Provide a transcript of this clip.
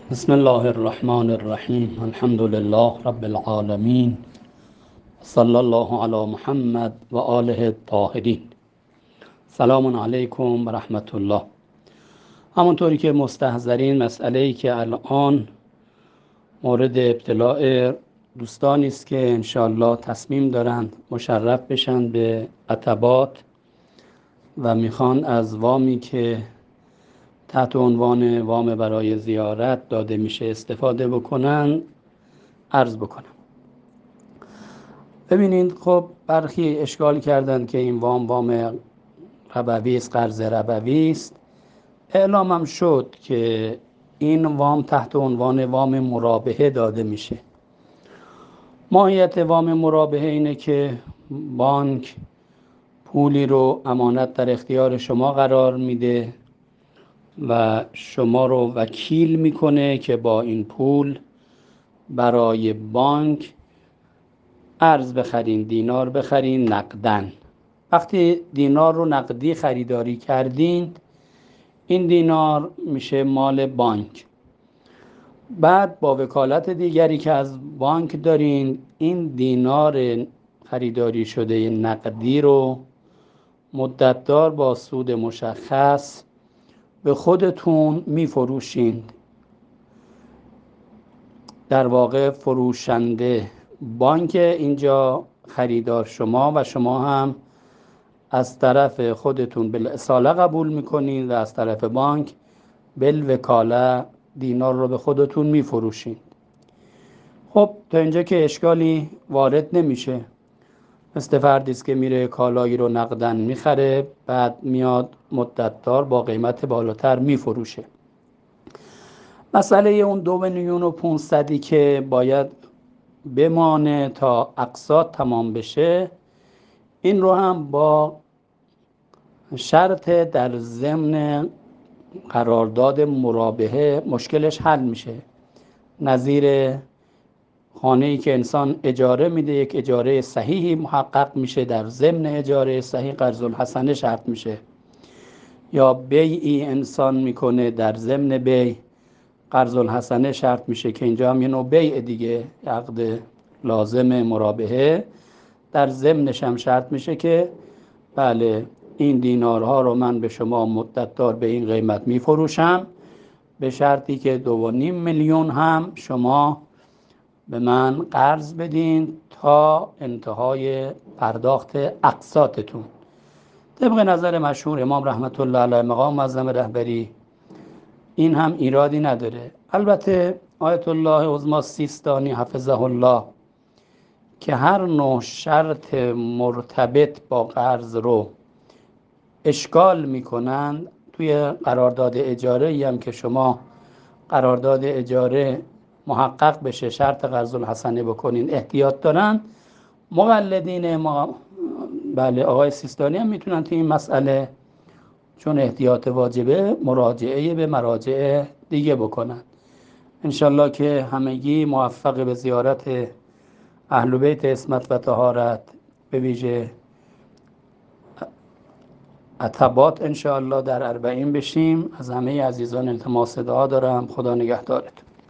بسم الله الرحمن الرحیم. الحمد لله رب العالمین. صلی الله علی محمد و آله الطاهرین. سلام علیکم و رحمت الله. همونطوری که مستحضرین، مسئله‌ای که الان مورد ابتلاع دوستانی است که انشالله تصمیم دارند مشرف بشن به عتبات و میخوان از وامی که تحت عنوان وام برای زیارت داده میشه استفاده بکنن عرض بکنم. ببینید، خب برخی اشکال کردن که این وام ربوی است، قرض ربوی است. اعلامم شد که این وام تحت عنوان وام مرابحه داده میشه. ماهیت وام مرابحه اینه که بانک پولی رو امانت در اختیار شما قرار میده و شما رو وکیل میکنه که با این پول برای بانک ارز بخرین، دینار بخرین نقدن. وقتی دینار رو نقدی خریداری کردین، این دینار میشه مال بانک. بعد با وکالت دیگری که از بانک دارین، این دینار خریداری شده نقدی رو مدتدار با سود مشخص به خودتون میفروشین. در واقع فروشنده بانک اینجا، خریدار شما، و شما هم از طرف خودتون بالاصاله قبول میکنین و از طرف بانک بالوکاله دینار رو به خودتون میفروشین. خب تا اینجا که اشکالی وارد نمیشه. مثل فردی است که میره کالایی رو نقدن میخره، بعد میاد مدتدار با قیمت بالاتر میفروشه. مسئله اون 2,500,000 که باید بمانه تا اقساط تمام بشه، این رو هم با شرط در ضمن قرارداد مرابحه مشکلش حل میشه. نظیر خانه‌ای که انسان اجاره میده، یک اجاره صحیحی محقق میشه، در ضمن اجاره صحیح قرض الحسنه شرط میشه. یا بیعی انسان میکنه، در ضمن بیع قرض الحسنه شرط میشه، که اینجا هم یه نوع بیع دیگه، عقد لازم مرابحه، در ضمنش هم شرط میشه که بله این دینارها رو من به شما مدتدار به این قیمت میفروشم، به شرطی که 2.5 میلیون هم شما به من قرض بدین تا انتهای پرداخت اقساطتون. طبق نظر مشهور امام رحمت الله علیه مقام معظم رهبری این هم ایرادی نداره. البته آیت الله عظمی سیستانی حفظه الله که هر نوع شرط مرتبط با قرض رو اشکال میکنند، توی قرارداد اجاره هم که شما قرارداد اجاره محقق بشه شرط قرض الحسنه بکنین احتیاط دارن. مقلدین ما بله آقای سیستانی هم میتونن توی این مسئله، چون احتیاط واجبه، مراجعه به مراجع دیگه بکنن. انشالله که همگی موفق به زیارت اهل بیت عصمت و طهارت، به ویژه عتبات انشالله در 40 بشیم. از همه عزیزان التماس دعا دارم. خدا نگهدارتون.